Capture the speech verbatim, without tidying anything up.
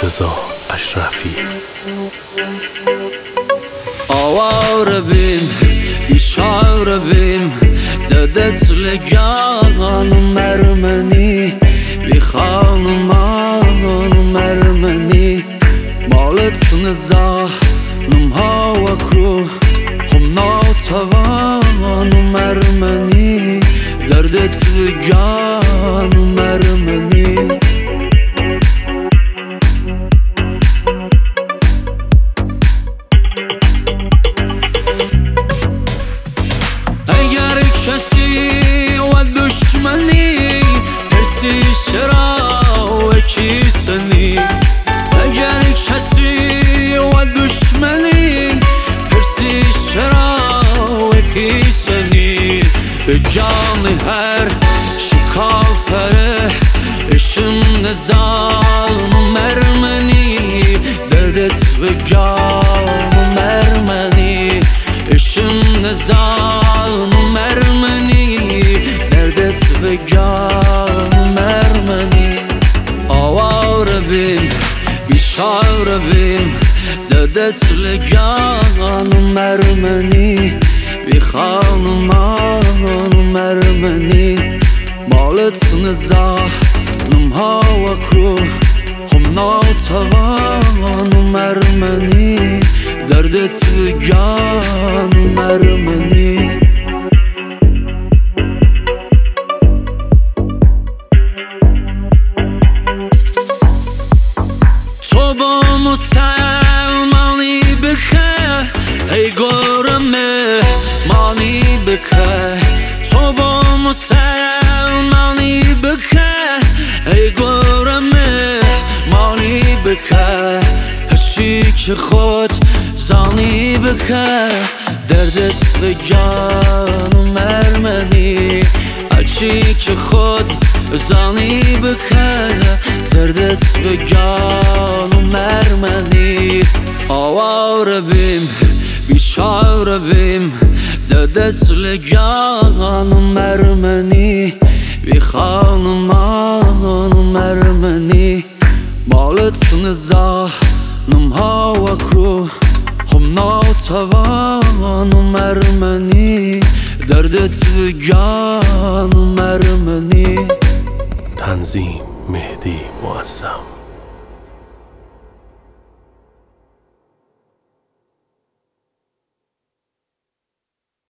مرتضی اشرفی. آواره بیم بیچاره بیم ده دست لگان مرمنی بی خانمان مرمنی مالت نزاحنم هوا کو خم ناتوان مرمنی در دست لگان مرمنی کسی و دشمنی هرسی چرا و کیسنی اگر کسی و دشمنی هرسی چرا و کیسنی به جان هر شکافره اشم نزان مرمنی در دست به جان مرمنی اشم نزان مرمنی در دست به جان مرمنی آواره بیم بیچاره بیم در دست لگان مرمنی بی خانمان مرمنی مالت نزاحنم هوا کو خم ناتوان مرمنی در دست جان مرمنی تو با مسلمانی بکه ای گرمه مانی بکه تو با مسلمانی بکه ای گرمه مانی بکه هرچی که خود زانی بکه در دست جان مرمنی هرچی که خود زانی بکه در دست جان مرمنی آواره بیم بیچاره بیم در دست لگان مرمنی بی خانمان مرمنی مالت نزاحنم هوا کو خم ناتوان مرمنی در دست جان مرمنی. تنظیم مهدی معظم.